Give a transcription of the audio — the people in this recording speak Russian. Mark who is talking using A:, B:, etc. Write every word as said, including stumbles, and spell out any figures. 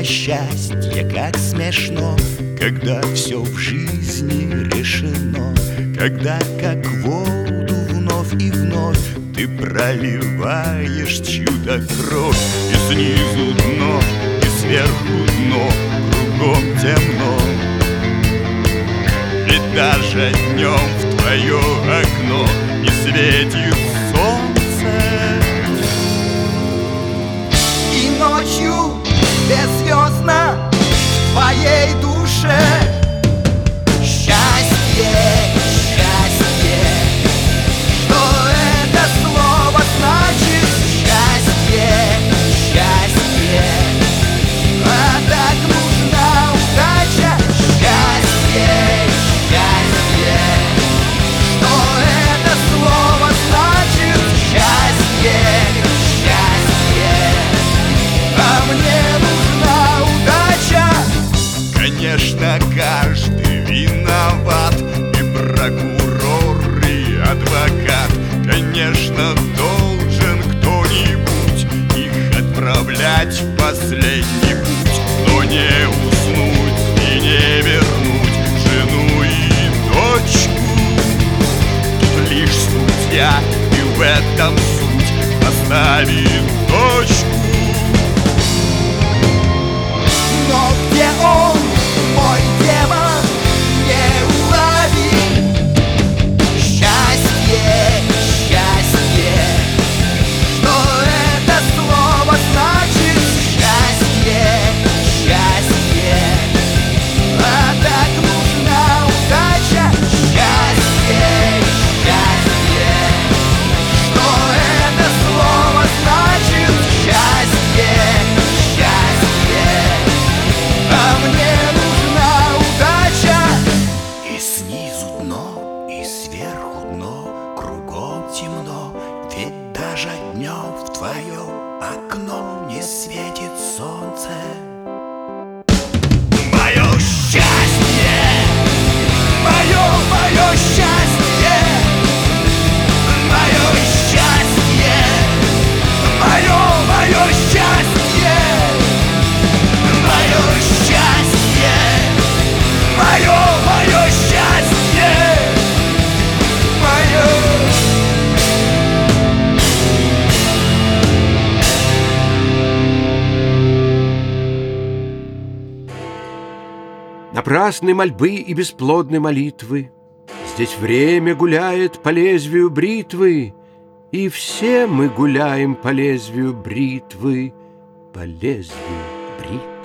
A: счастье, как смешно, когда все в жизни решено, когда как воду вновь и вновь ты проливаешь чью-то кровь. И снизу дно, и сверху дно, кругом темно. Ведь даже днем в твое окно не светит солнце.
B: И ночью беззвездно в твоей душе счастье, счастье. Что это слово значит? Счастье, счастье. А так нужна удача. Счастье, счастье. Что это слово значит? Счастье, счастье. А мне нужна удача.
A: Конечно, каждый виноват, и прокурор, и адвокат. Конечно, должен кто-нибудь их отправлять в последний путь. Но не уснуть и не вернуть жену и дочку. Тут лишь судья, и в этом суть, поставит точку.
B: Но где он, мой демон, неуловим? Счастье, счастье. Что это слово значит? Счастье, счастье. А так нужна удача. Счастье, счастье. Что это слово значит? Счастье, счастье. А мне нужна удача.
A: И снизу дно, и сверху дно, кругом темно. Ведь даже днем в твое окно не светит солнце. Мое счастье,
B: Мое, мое счастье. Мое счастье. Мое, мое счастье. Мое счастье. Мое, мое счастье. Мое.
C: Напрасны мольбы и бесплодны молитвы. Здесь время гуляет по лезвию бритвы, и все мы гуляем по лезвию бритвы, по лезвию бритвы.